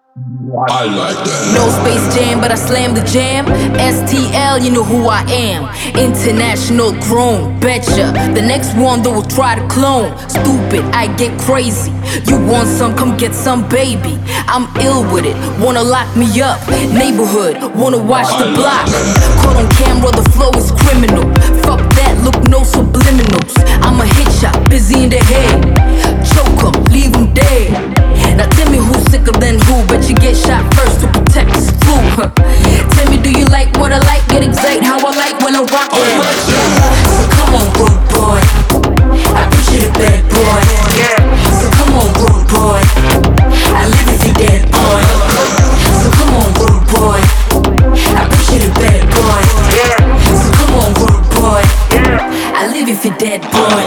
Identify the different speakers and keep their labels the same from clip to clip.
Speaker 1: I like that.
Speaker 2: No Space Jam, but I slam the jam. STL, you know who I am. International grown, betcha. The next one that will try to clone. Stupid, I get crazy. You want some, come get some, baby. I'm ill with it, wanna lock me up. Neighborhood, wanna watch the block. Caught on camera, the flow is criminal. Fuck that, look, no subliminals. I'm a hit shot, busy in the head. Choke 'em, leave 'em dead. Now tell me who's sicker than who, but you get shot first to protect this flu. Tell me, do you like what I like? Get excited how I like when I rock it. So come on, rude boy, I picture the bad boy. So come on, rude boy, I live if you dead boy. So come on, rude boy, I picture the bad boy. So come on, rude boy, I live if you dead boy.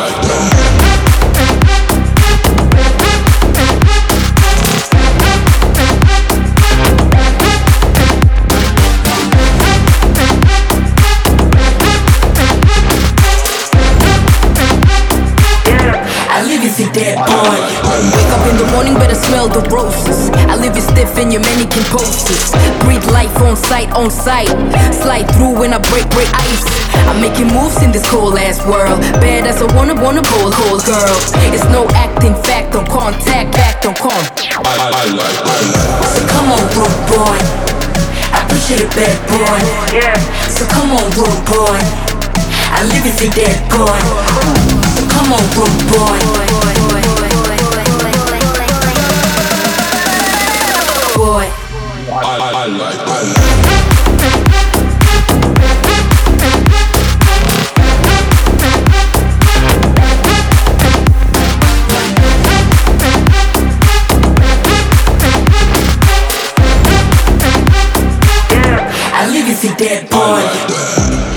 Speaker 2: If you're dead boy, wake up in the morning, better smell the roses. I live it stiff in your mannequin posters. Breathe life on sight, on sight. Slide through when I break ice. I'm making moves in this cold ass world. Bad as I wanna cold girl. It's no acting, fact on contact, back on con.
Speaker 1: I like that.
Speaker 2: So come on, rude boy, I appreciate a bad boy. So come on, rude boy, I live if you're dead boy. So come on, rude boy. Boy.
Speaker 1: I like that.
Speaker 2: I live if you're dead boy.